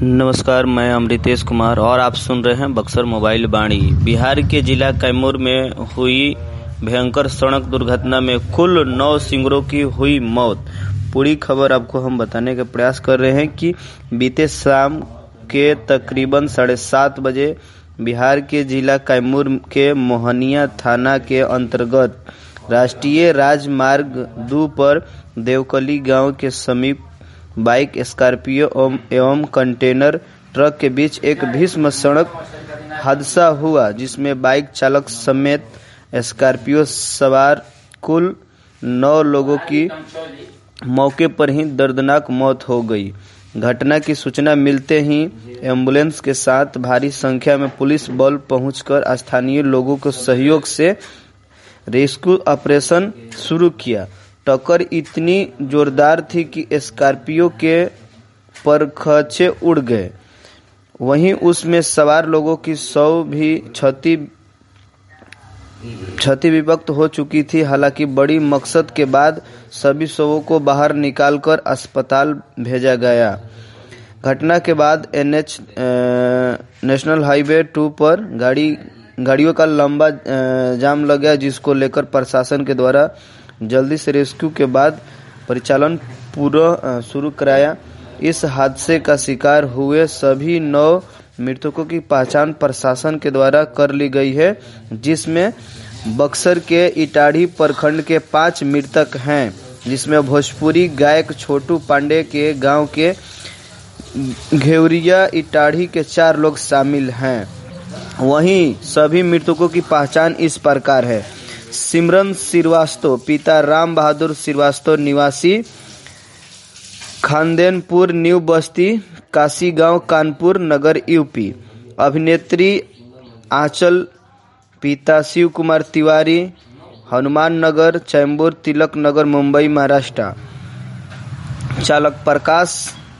नमस्कार, मैं अमृतेश कुमार और आप सुन रहे हैं बक्सर मोबाइल वाणी। बिहार के जिला कैमूर में हुई भयंकर सड़क दुर्घटना में कुल 9 सिंगरों की हुई मौत। पूरी खबर आपको हम बताने का प्रयास कर रहे हैं कि बीते शाम के तकरीबन 7:30 बजे बिहार के जिला कैमूर के मोहनिया थाना के अंतर्गत राष्ट्रीय राजमार्ग 2 पर देवकली गांव के समीप बाइक, स्कॉर्पियो एवं कंटेनर ट्रक के बीच एक भीषण सड़क हादसा हुआ, जिसमें बाइक चालक समेत स्कॉर्पियो सवार कुल 9 लोगों की मौके पर ही दर्दनाक मौत हो गई। घटना की सूचना मिलते ही एम्बुलेंस के साथ भारी संख्या में पुलिस बल पहुंचकर स्थानीय लोगों के सहयोग से रेस्क्यू ऑपरेशन शुरू किया। टक्कर इतनी जोरदार थी कि स्कॉर्पियो के परखचे उड़ गए। वहीं उसमें सवार लोगों की शव भी क्षति विभक्त हो चुकी थी। हालांकि बड़ी मकसद के बाद सभी शवों को बाहर निकालकर अस्पताल भेजा गया। घटना के बाद NH नेशनल हाईवे 2 पर गाड़ियों का लंबा जाम लग गया, जिसको लेकर प्रशासन के द्वारा जल्दी से रेस्क्यू के बाद परिचालन पूरा शुरू कराया। इस हादसे का शिकार हुए सभी 9 मृतकों की पहचान प्रशासन के द्वारा कर ली गई है, जिसमें बक्सर के इटाढ़ी प्रखंड के 5 मृतक हैं, जिसमें भोजपुरी गायक छोटू पांडे के गांव के घेवरिया इटाढ़ी के 4 लोग शामिल हैं। वहीं सभी मृतकों की पहचान इस प्रकार है: सिमरन श्रीवास्तव, पिता राम बहादुर श्रीवास्तव, निवासी खानदेनपुर न्यू बस्ती, काशी गांव, कानपुर नगर, यूपी। अभिनेत्री आंचल, पिता शिव कुमार तिवारी, हनुमान नगर, चैम्बूर, तिलक नगर, मुंबई, महाराष्ट्र। चालक प्रकाश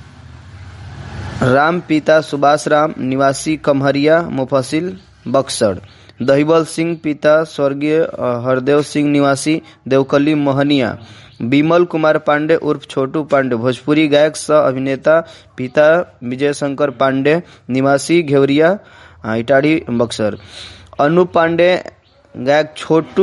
राम, पिता सुभाष राम, निवासी कमहरिया, मुफस्सिल, बक्सर। दहिबल सिंह, पिता स्वर्गीय हरदेव सिंह, निवासी देवकली, मोहनिया। बिमल कुमार पांडे उर्फ छोटू पांडे, भोजपुरी गायक सह अभिनेता, पिता विजय शंकर पांडे, निवासी घेवरिया इटाढ़ी, बक्सर। अनु पांडे गायक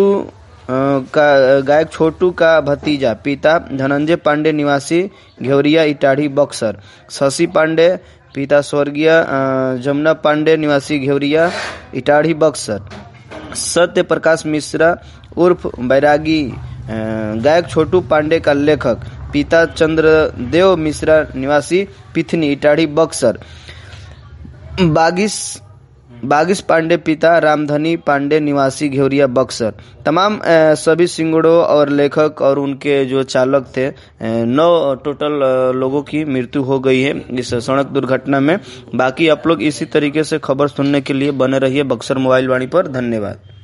छोटू का भतीजा, पिता धनंजय पांडे, निवासी घेवरिया इटाढ़ी, बक्सर। शशि पांडे, पिता स्वर्गीय जमुना पांडे, निवासी घेवरिया इटाढ़ी, बक्सर। सत्य प्रकाश मिश्रा उर्फ बैरागी गायक छोटू पांडे का लेखक, पिता चंद्रदेव मिश्रा, निवासी पिथनी इटाढ़ी, बक्सर। बागिस पांडे, पिता रामधनी पांडे, निवासी घेवरिया, बक्सर। तमाम सभी सिंगड़ों और लेखक और उनके जो चालक थे 9 टोटल लोगों की मृत्यु हो गई है इस सड़क दुर्घटना में। बाकी आप लोग इसी तरीके से खबर सुनने के लिए बने रहिए बक्सर मोबाइल वाणी पर। धन्यवाद।